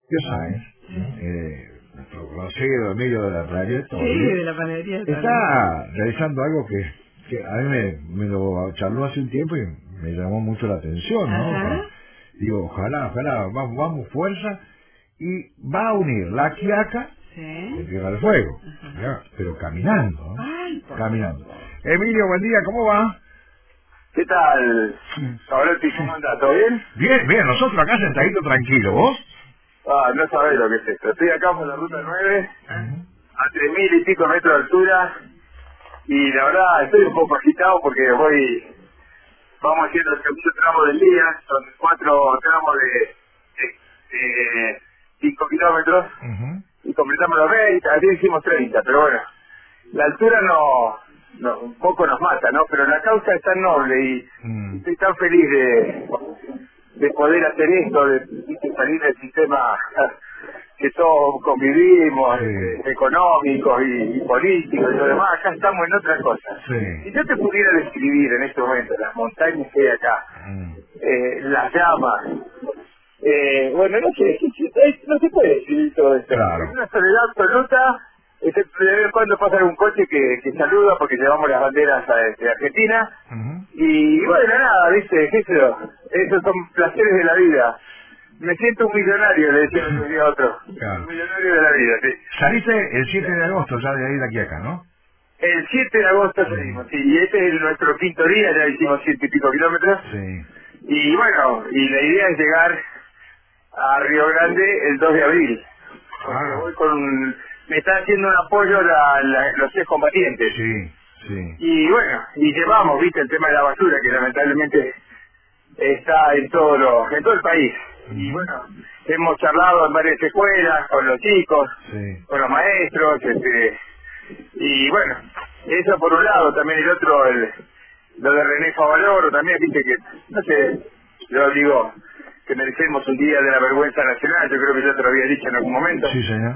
Sáenz, nuestro conocido Emilio de la Panadería, de la Panadería está realizando algo que a mí me lo charló hace un tiempo y me llamó mucho la atención, ¿no? Digo, ojalá, vamos fuerza, y va a unir La Quiaca en Tierra del Fuego, pero caminando, ¿no? Caminando. Emilio, buen día, ¿cómo va? ¿Qué tal, Pablotti? ¿Cómo anda? ¿Todo bien? Bien, nosotros acá sentaditos tranquilos, ¿vos? No sabés lo que es esto. Estoy acá por la ruta 9, a 3000 y pico metros de altura, y la verdad estoy un poco agitado porque vamos haciendo el segundo tramo del día, son 4 tramos de 5 kilómetros, y completamos los 20, así hicimos 30, pero bueno, la altura un poco nos mata, ¿no? Pero la causa es tan noble y estoy tan feliz de poder hacer esto, de salir del sistema que todos convivimos, económicos y políticos y lo demás. Acá estamos en otra cosa. Si yo te pudiera describir en este momento las montañas que hay acá, las llamas, bueno, no sé, no se puede describir todo esto. Es una soledad absoluta. De vez en cuando pasa un coche que saluda porque llevamos las banderas de Argentina. Y bueno, nada, viste, esos son placeres de la vida. Me siento un millonario, le decía un día a otro. Un millonario de la vida, sí. Saliste el 7 de agosto ya de ahí de aquí acá, ¿no? El 7 de agosto salimos, sí, y este es nuestro quinto día, ya hicimos 100 y pico kilómetros. Y bueno, y la idea es llegar a Río Grande el 2 de abril. Voy me está haciendo un apoyo los excombatientes. Y bueno, y llevamos, viste, el tema de la basura, que lamentablemente está en todo el país. Y bueno, hemos charlado en varias escuelas, con los chicos, con los maestros, y bueno, eso por un lado, también el otro, lo de René Favaloro, también, viste que, no sé, yo digo que merecemos un día de la vergüenza nacional, yo creo que yo te lo había dicho en algún momento. Sí, señor.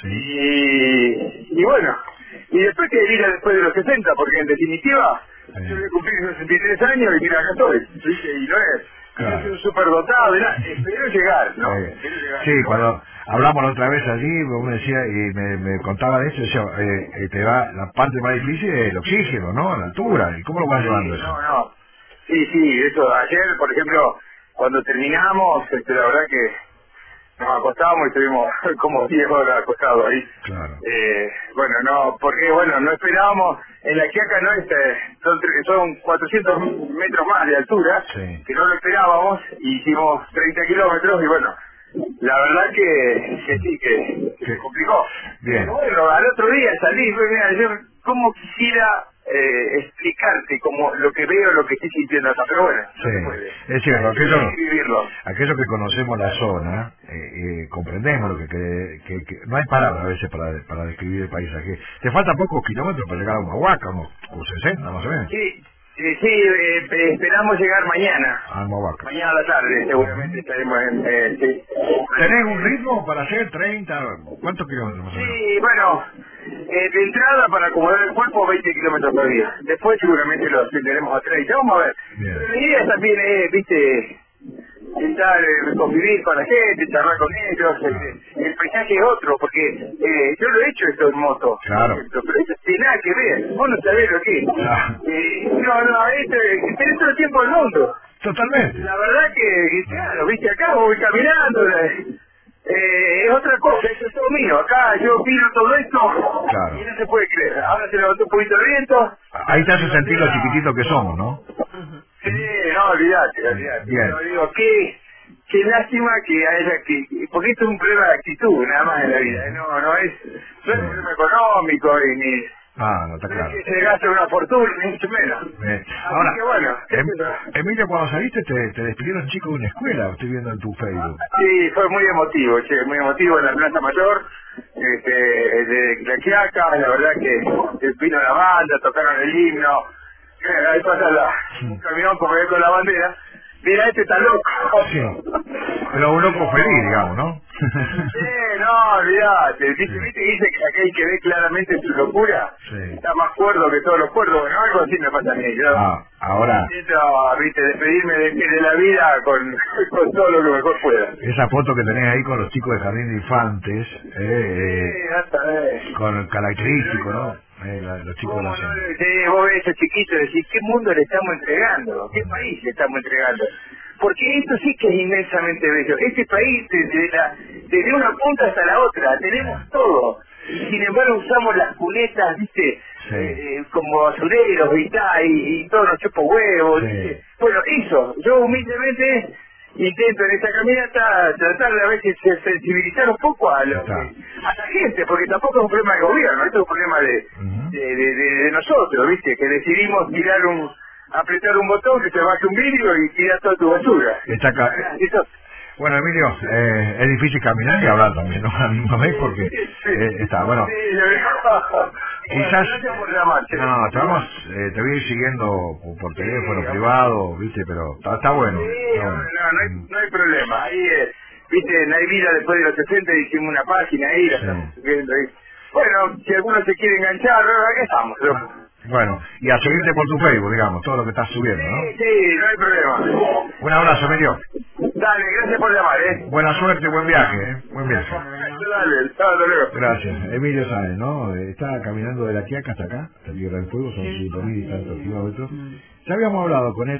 Y bueno, y después que ir después de los 60, porque en definitiva, yo voy a cumplir 63 años y mira, acá estoy, ¿viste? Y no es un superdotado, espero llegar, ¿no? Sí, cuando hablamos la otra vez allí, vos me decías, y me contaba de eso, decía, la parte más difícil es el oxígeno, ¿no? La altura, ¿y cómo lo vas llevando eso? Sí, eso, ayer, por ejemplo, cuando terminamos, la verdad que nos acostábamos y estuvimos como 10 horas acostados ahí. Bueno, porque no esperábamos, en La Quiaca son 400 metros más de altura, que no lo esperábamos, y hicimos 30 kilómetros, y bueno, la verdad que sí, que se complicó. Pero bueno, al otro día salí, mira, yo como quisiera explicarte como lo que veo, lo que estoy sintiendo acá, pero bueno, no se puede. Es cierto, aquellos que conocemos la zona, comprendemos lo que no hay palabras a veces para describir el paisaje. Te faltan pocos kilómetros para llegar a Humahuaca, unos 60 más o menos. Esperamos llegar mañana. Mañana a la tarde, seguramente estaremos en... ¿Tenés un ritmo para hacer 30? ¿Cuántos kilómetros más o menos? Sí, bueno, de entrada para acomodar el cuerpo 20 kilómetros por día. Después seguramente lo extenderemos a 30. Vamos a ver. Pero la idea también es, viste, intentar convivir con la gente, charlar con ellos. El paisaje es otro, porque yo lo he hecho esto en moto. Pero esto tiene nada que ver. Vos no sabés lo que es. Tenés todo el tiempo del mundo. Totalmente. La verdad que claro, viste, acá voy caminando, es otra cosa, eso es todo mío. Acá yo miro todo esto y no se puede creer. Ahora se levantó un poquito de viento. Ahí te hace sentir lo chiquitito que somos, ¿no? Sí, no, olvidate. Yo digo, qué lástima que haya porque esto es un problema de actitud, nada más en la vida. No es un problema económico ni... no está claro. Que se gaste una fortuna, ni mucho menos. Ahora, que bueno, Emilio, cuando saliste te despidieron chicos de una escuela, estoy viendo en tu Facebook. Sí, fue muy emotivo, muy emotivo en la Plaza Mayor, de La Quiaca, la verdad que vino la banda, tocaron el himno, ahí pasa un camión con la bandera. Mira, este está loco. Pero un loco feliz, digamos, ¿no? No, olvidate. ¿Viste que dice que aquel que ve claramente su locura está más cuerdo que todos los cuerdos? Bueno, algo así me pasa a mí. Yo ahora intento, ¿viste?, despedirme de la vida con todo lo que mejor pueda. Esa foto que tenés ahí con los chicos de Jardín de Infantes, con el característico, ¿no? Los chicos de la zona. Vos ves a esos chiquitos y decís, ¿qué mundo le estamos entregando? ¿Qué país le estamos entregando? Porque esto sí que es inmensamente bello. Este país, desde una punta hasta la otra, tenemos todo. Y sin embargo usamos las cunetas, ¿viste? Como basureros, y todo nos chupa huevos, ¿viste? Bueno, eso, yo humildemente intento en esta caminata tratar de a veces sensibilizar un poco a la gente, porque tampoco es un problema del gobierno, esto es un problema de nosotros, ¿viste? Que decidimos apretar un botón, que se baje un vidrio y tirar toda tu basura. Bueno, Emilio, es difícil caminar y hablar también, ¿no? A la misma vez, porque bueno. Quizás, te voy a ir siguiendo por teléfono privado, ¿viste? Pero está bueno. No hay problema. Ahí, ¿viste? No hay vida después de los 60, hicimos una página ahí, la estamos subiendo ahí. Bueno, si alguno se quiere enganchar, aquí estamos, loco. Bueno, y a seguirte por tu Facebook, digamos, todo lo que estás subiendo, ¿no? Sí, no hay problema. Un abrazo, Emilio. Dale, gracias por llamar, Buena suerte, buen viaje, Buen viaje. Dale, hasta luego. Gracias. Emilio Sáenz, ¿no? Está caminando de la Quiaca hasta acá, hasta Tierra del Fuego, son 5.000 y tantos kilómetros. Ya habíamos hablado con él.